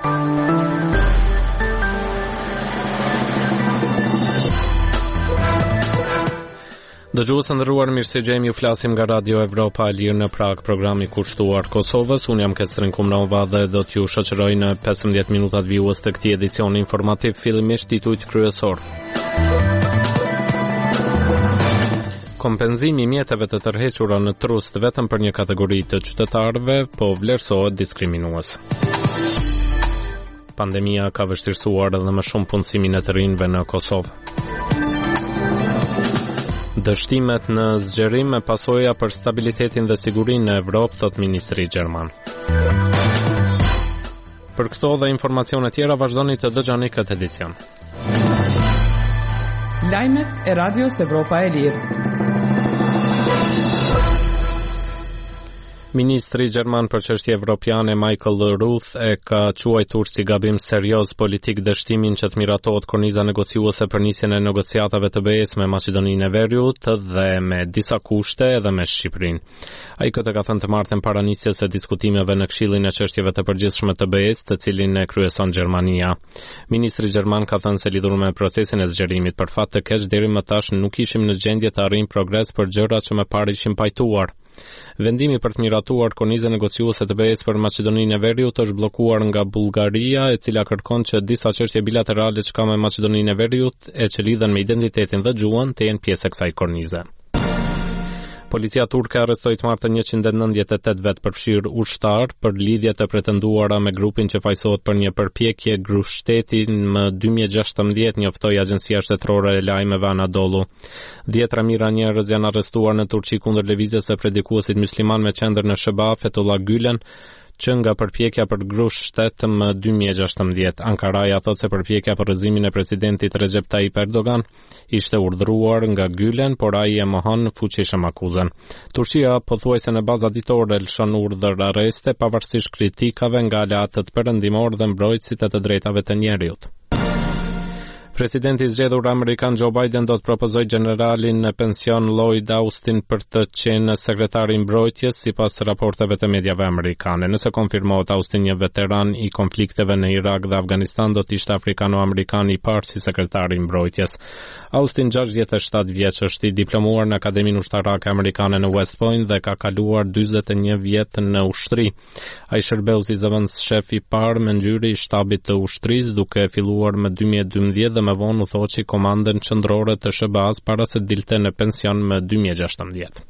Dëgjues nderuar, mirësegjemi, ju flasim nga Radio Evropa e Lirë në Prag, programi kushtuar Kosovës. Unë jam Kestrin Kumnova dhe do t'ju shoqëroj në 15 minutat vijues të këtij edicioni informativ, fillimisht titujt kryesor. Kompenzimi i mjeteve të tërhequra në trust vetëm për një kategori të qytetarëve po vlerësohet diskriminues. Pandemia ka vështirësuar edhe më shumë punësimin e të rinjve në Kosovë. Dështimet në zgjerim me pasoja për stabilitetin dhe sigurinë në Evropë, thot ministri gjerman. Për këto dhe informacione tjera vazhdoni të dëgjoni këtë edicion. Lajmet e Radios Evropa e Lirë. Ministri gjerman për çështje evropiane Michael Roth e ka quajtur si gabim serioz politik dështimin që të miratohet korniza negociuese për nisjen e negociatave të BE-s me Maqedoninë e Veriut dhe me disa kushte edhe me Shqipërinë. Ai këtë ka thënë të martën para nisjes së diskutimeve në Këshillin e çështjeve të përgjithshme të BE-s, të cilin e kryeson Gjermania. Ministri gjerman ka thënë se lidhur me procesin e zgjerimit për fat të keq deri më tash nuk ishim në gjendje të arrijmë progres për gjërat që më parë ishin pajtuar. Vendimi për të miratuar kornizën negociuese të BE-s për Maqedoninë e Veriut është bllokuar nga Bullgaria, e cila kërkon që disa çështje bilaterale që ka me Maqedoninë e Veriut e që lidhen me identitetin dhe gjuhën të jenë pjesë e kësaj kornize. Policia turke arrestoi të martën 198 vet përfshirë ushtar për lidhje të pretenduara me grupin që fajsohet për një përpjekje grushteti në 2016, njoftoi Agjencia Shtetërore e Lajmeve Anadolu. 10 mijëra njerëz janë arrestuar në Turqi kundër lëvizjes së predikuesit musliman me qendër në Sheba, Fethullah Gülen, që nga përpjekja për grushtet më 2016. Ankaraja thot se përpjekja për rrëzimin e presidentit Recep Tayyip Erdogan ishte urdhëruar nga Gülen, por ai e mohon fuqishëm akuzën. Turqia pothuajse në baza ditore lëshon urdhër arreste pavarësisht kritikave nga aleatët perëndimor dhe mbrojtësit e të drejtave të njerëzit. Presidenti i zgjedhur amerikan Joe Biden do të propozojë generalin në pension Lloyd Austin për të qenë sekretari i mbrojtjes sipas raporteve të mediave amerikane. Nëse konfirmohet, Austin, një veteran i konflikteve në Irak dhe Afganistan, do të ishte afrikano-amerikan i parë si sekretari i mbrojtjes. Austin, 67 vjeç, është i diplomuar në Akademinë Ushtarake Amerikane në West Point dhe ka kaluar 41 vjet në ushtri. Ai shërbeu si zëvendës shef i parë me ngjyrë i shtabit të ushtrisë, duke filluar më 2012 dhe më vonë u thoçi komandën qendrore të SHBA-s para se dilte në pension më 2016.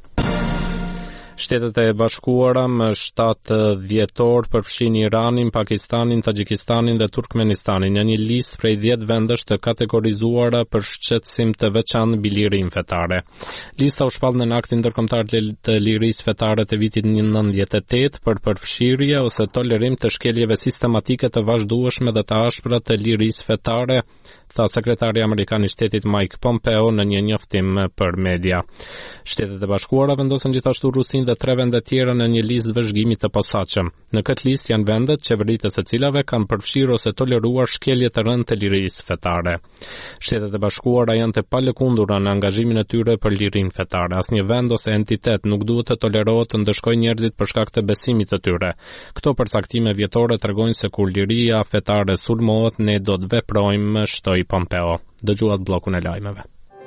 Shtetet e Bashkuara më 7 dhjetor përfshin Iranin, Pakistanin, Tagjikistanin dhe Turkmenistanin në një listë prej 10 vendesh të kategorizuara për shqetësim të veçantë mbi lirinë fetare. Lista u shpall në aktin ndërkombëtar të lirisë fetare të vitit 1998 për përfshirje ose tolerim të shkeljeve sistematike të vazhdueshme dhe të ashpra të lirisë fetare, tha sekretari amerikan i shtetit Mike Pompeo në një njoftim për media. Shtetet e Bashkuara vendosën gjithashtu Rusinë dhe 3 vende tjera në një listë vëzhgimi të posaçëm. Në këtë listë janë vendet qeveritë së cilave kanë përfshirë ose toleruar shkelje të rëndë të lirisë fetare. Shtetet e Bashkuara janë të palëkundura në angazhimin e tyre për lirinë fetare. Asnjë vend ose entitet nuk duhet të tolerohet të ndëshkojë njerëzit për shkak të besimit të tyre. Këto përcaktime vjetore tregojnë se kur liria fetare sulmohet, ne do të veprojmë, shtoi Pompeo. Dëgjuat bllokun e lajmeve.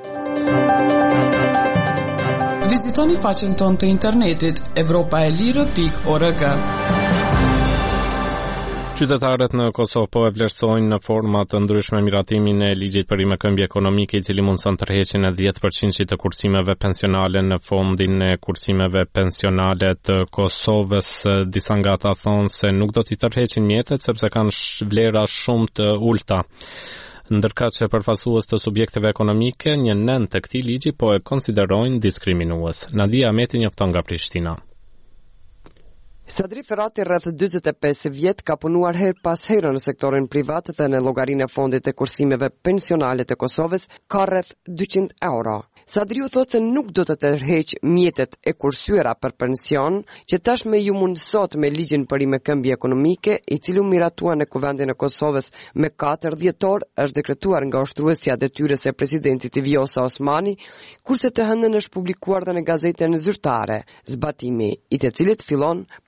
Vizitoni faqen tonë të internetit evropaelire.org. Qytetarët në Kosovë po e vlerësojnë në forma të ndryshme miratimin e ligjit për rimëkëmbje ekonomike, i cili mundson tërheqjen e 10% të kursimeve pensionale në fondin e kursimeve pensionale të Kosovës. Disa nga ata thonë se nuk do t'i tërheqin mjetet sepse kanë vlera shumë të ulta. Ndërka që përfaqësues të subjekteve ekonomike, një nën të këtij ligji po e konsiderojnë diskriminues. Nadia Ahmeti njofton nga Prishtina. Sadri Ferrati rreth 45 vjet ka punuar her pas here në sektorin privat dhe në llogarinë e fondit të kursimeve pensionale të Kosovës ka rreth 200 euro. Sadriu thotë se nuk do të tërheq mjetet e kursyera për pension, që tashmë ju mundësot me ligjin për rimëkëmbje ekonomike, i cili u miratua në Kuvendin e Kosovës me 4 dhjetor, është dekretuar nga ushtruesja detyrës e presidentit Vjosa Osmani, kurse të hënën është publikuar dhe në gazetën zyrtare, zbatimi i të cilit fillon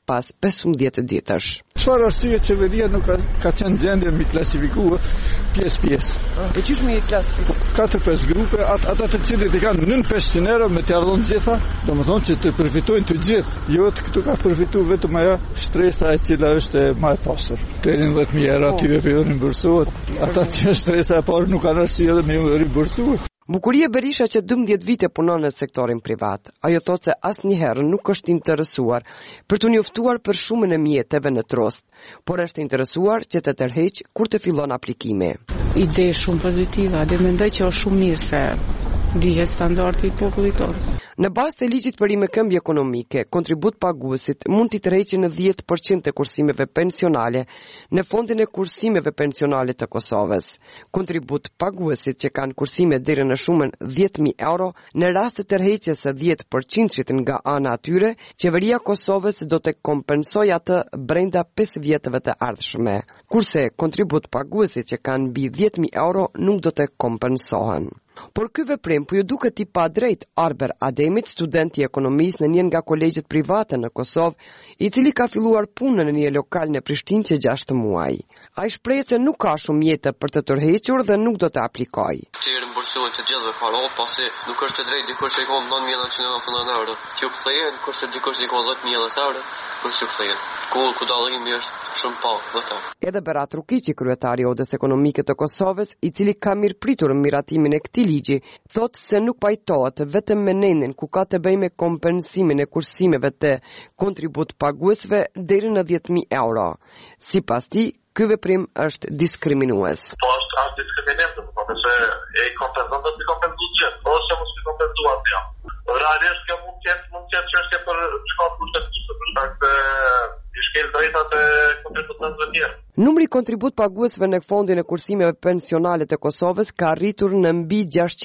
pas 15 ditësh. Çfarë arsye qeveria nuk ka qenë gjendje mi klasifikuar pjesë. E çish mi klasifikuar? 4-5 grupe, ata të cilët i kanë 900 euro me të ardhon gjitha, domethënë që të përfitojnë të gjithë. Jo të këtu ka përfituar vetëm ajo shtresa e cila është më e pasur. Deri në 10.000 euro aty vetë rimbursohet. Ata që shtresa e parë nuk kanë arsye edhe me rimbursuar. Bukuria Berisha që 12 vite punon në sektorin privat. Ajo thotë se asnjëherë nuk është interesuar për të njoftuar për shumën e mjeteve në trost, por është interesuar që të tërheq kur të fillon aplikimi. Ide shumë pozitive, dhe mendoj që është shumë mirë se dihet standardi i popullit tonë. Në bazë të ligjit për rimëkëmbje ekonomike, kontribut paguesit mund t'i tërheqë në 10% të kursimeve pensionale në fondin e kursimeve pensionale të Kosovës. Kontribut paguesit që kanë kursime deri në shumën 10.000 euro, në rast të tërheqjes së 10% nga ana atyre, qeveria Kosovës do të kompensojë atë brenda 5 vjetëve të ardhshme, kurse kontribut paguesit që kanë mbi 10.000 euro nuk do të kompensohen. Por ky veprim po ju duket i padrejt Arber Ademit, student i ekonomisë në një nga kolegjet private në Kosovë, i cili ka filluar punën në një lokal në Prishtinë që 6 muaj. Ai shprehet se nuk ka shumë mjete për të tërhequr dhe nuk do të aplikojë. Të rimbursohen të gjithëve para, pasi nuk është e drejtë dikush që i ka 9.990 euro. Që u kthehen, kurse dikush i ka 10.000 euro, nuk u kthehen. Ku dallimi është shumë pak vetë. Edhe Berat Rukiqi, kryetari i Odës Ekonomike të Kosovës, i cili ka mirëpritur miratimin e këtij ligji, thotë se nuk pajtohet vetëm me nenin ku ka të bëjë me kompensimin e kursimeve të kontribut paguesve deri në 10.000 euro. Sipas tij, ky veprim është diskriminues. Po është diskriminim, domethënë se e kompenzon do të kompenzohet gjithë, ose mos i kompenzohet jam. Realisht kjo mund të jetë çështje për shkak kushtetuese, për shkak të shkel drejtat e kontributantëve të tjerë. Numri kontribut paguesve në fondin e kursimeve pensionale të Kosovës ka arritur në mbi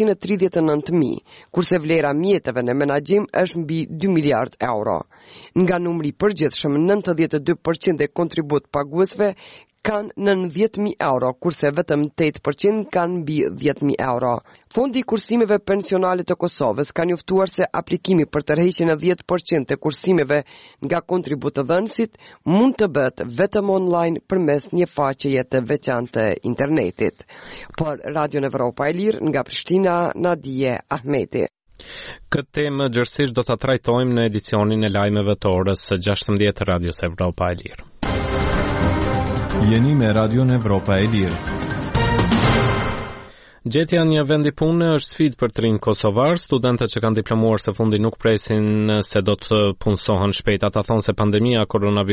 639.000, kurse vlera mjeteve në menaxhim është mbi 2 miliard euro. Nga numri përgjithshëm, 92% e kontribut paguesve kanë në 10.000 euro, kurse vetëm 8% kanë mbi 10.000 euro. Fondi i kursimeve pensionale të Kosovës ka njoftuar se aplikimi për tërheqjen e 10% të kursimeve nga kontributëdhënësit mund të bëhet vetëm online përmes një faqeje të veçantë të internetit. Por Radio Evropa e Lirë nga Prishtina, Nadije Ahmeti. Këtë temë gjërësisht do ta trajtojmë në edicionin e lajmeve të orës së 16 Radios Evropa e Lirë. Jeni me Radio Evropa e Lirë. Gjetja një vendi pune është sfidë për të rinj kosovar. Studentët që kanë diplomuar së fundi nuk presin se do të punësohen shpejt. Ata thonë se pandemia koronavirus